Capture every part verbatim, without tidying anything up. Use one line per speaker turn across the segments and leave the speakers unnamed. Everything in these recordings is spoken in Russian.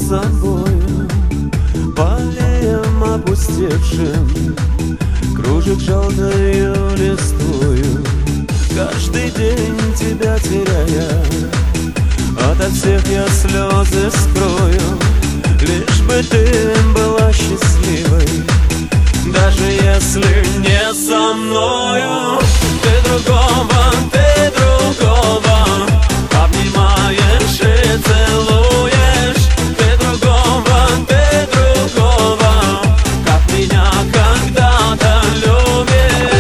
собою по аллеям опустевшим, кружит желтою листвою. Каждый день тебя теряя, ото всех я слезы скрою. Лишь бы ты была счастливой, даже если не со мною. Ты другого, ты другого обнимаешь и целуешь. Ты другого, ты другого, как меня когда-то любишь.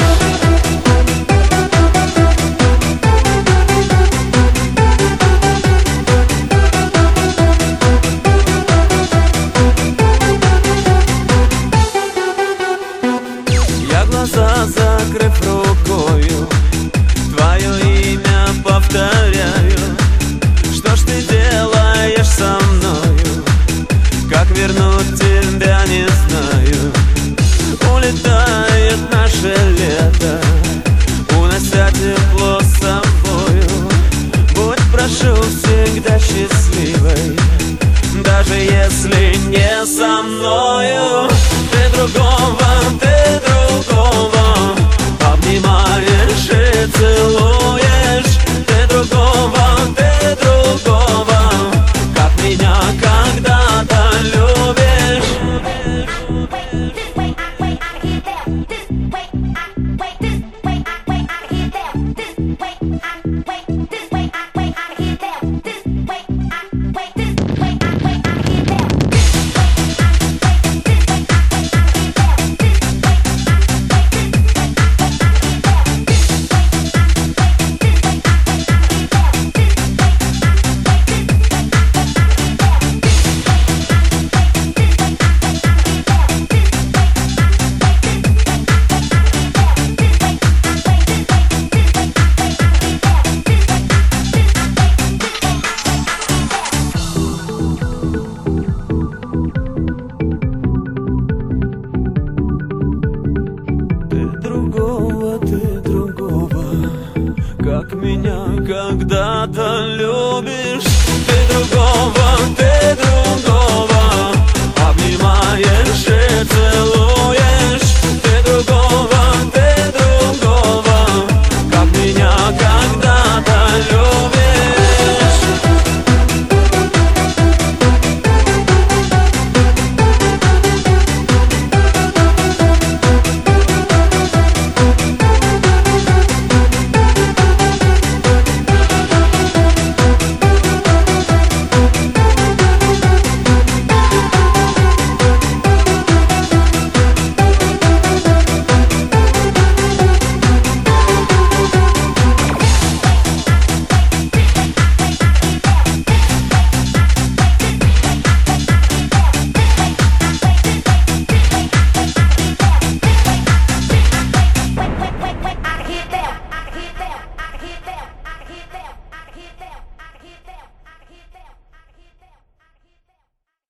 Я глаза закрыв рукою, твое имя повторяю. Что ж ты делаешь со мною? Как вернуть тебя, не знаю. Улетает наше лето, унося тепло с собою. Будь, прошу, всегда счастливой, даже если не со мною. Ты другого